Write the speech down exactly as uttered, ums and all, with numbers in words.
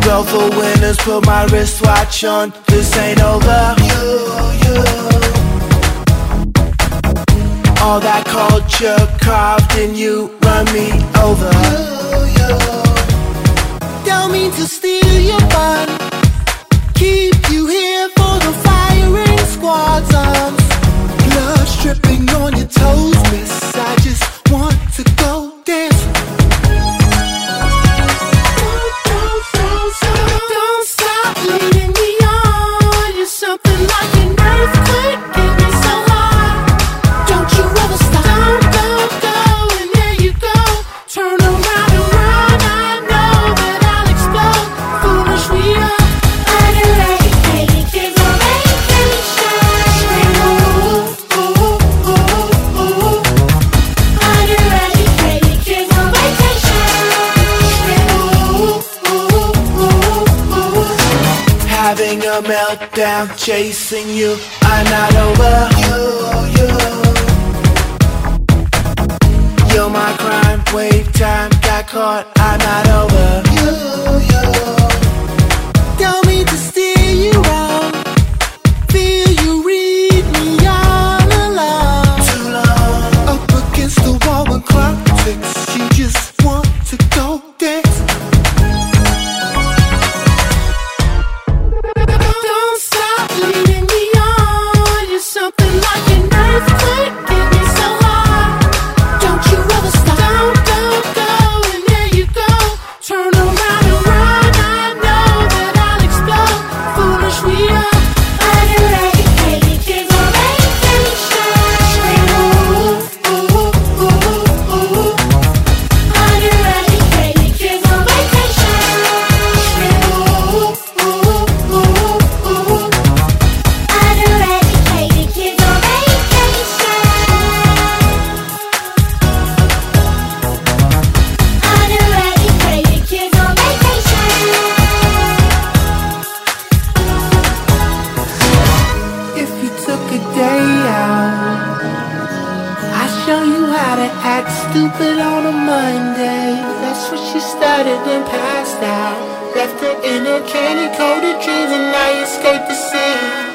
Roll for winners, put my wristwatch on. This ain't over. You, you. All that culture carved in you, run me over. You, you. Don't mean to steal your fun, keep you here for the firing squad's arms. Blood dripping on your toes, miss. I just want to go dance. Don't stop leading me on. You're something like an earthquake, get me so high. Don't you ever stop. Don't go, go, and there you go. Turn around and run. I know that I'll explode. Foolish we are. Underrated kids on vacation. Ooh, ooh, ooh, ooh. Underrated kids on vacation. Ooh, ooh, ooh, ooh. Having a meltdown, chasing you, I'm not over. You, you. You're my crime, wave time, got caught, I'm not over. You, you. Don't mean to steer you wrong, feel you read me all along. Too long. Up against the wall when clock ticks, you just want to go dance. Don't stop leading me on. You're something like an earthquake, get me so high. Don't you ever stop. Don't go, go, and there you go. Turn around and run. I know that I'll explode. Foolish we are. Underrated kids on vacation. Ooh, ooh, ooh, ooh. Underrated kids on vacation. Ooh, ooh, ooh, ooh. Underrated kids on vacation. Underrated kids on vacation. If you took a day out, I show you how to act stupid on a Monday. That's what she started and passed out. Left her in her candy coated dreams and now you escape the scene.